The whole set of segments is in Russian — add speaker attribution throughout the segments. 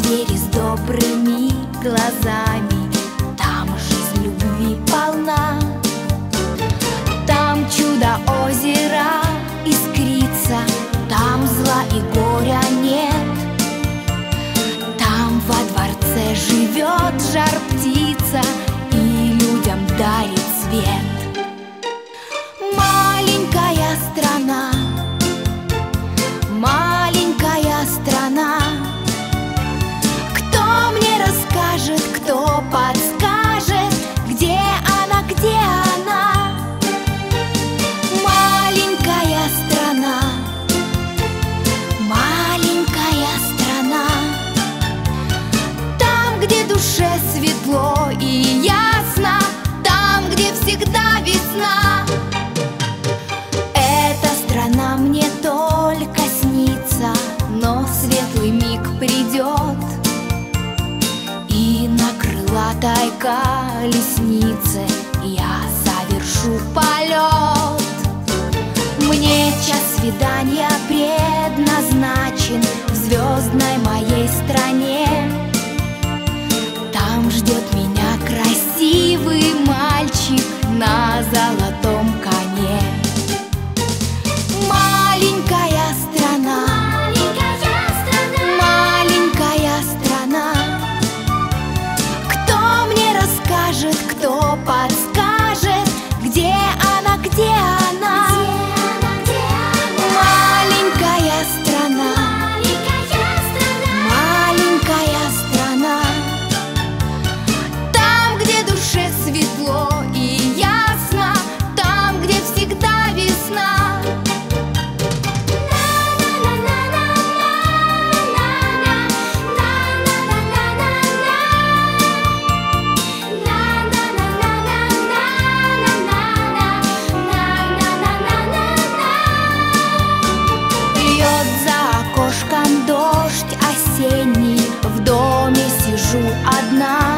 Speaker 1: звери с добрыми глазами. Там жизнь любви полна. Там чудо озера искрится, там зла и горя нет. Там во дворце живет жар-птица и людям дарит свет. Маленькая страна, маленькая страна, кто мне расскажет, кто подскажет, где она, где она? Маленькая страна, маленькая страна, там, где душе светло и ясно, там, где всегда весна. Эта страна мне только снится, но светлый миг придет, и на крылатой колеснице я совершу полет. Мне час свидания предназначен в звездной моей стране. Там ждет меня красивый мальчик на золотом коне. Маленькая страна, маленькая страна, кто мне расскажет, кто подскажет, где она, где она? Маленькая страна, маленькая страна, там, где душе светло и ясно, там, где всегда весна. Льет за окошком дождь осенний, в доме сижу одна.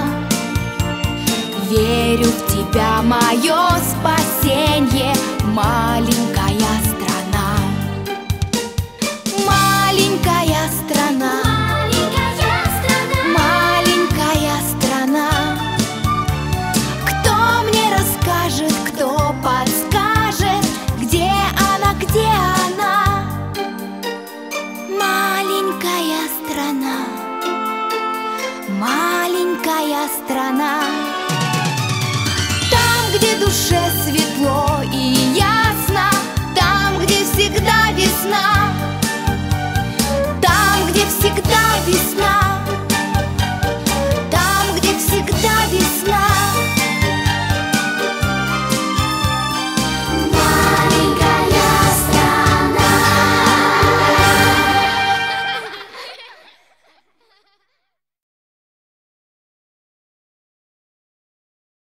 Speaker 1: Верю в тебя, мое спасенье, маленькая страна. Маленькая страна, маленькая страна, кто мне расскажет, кто подскажет, где она, где она? Маленькая страна, маленькая страна.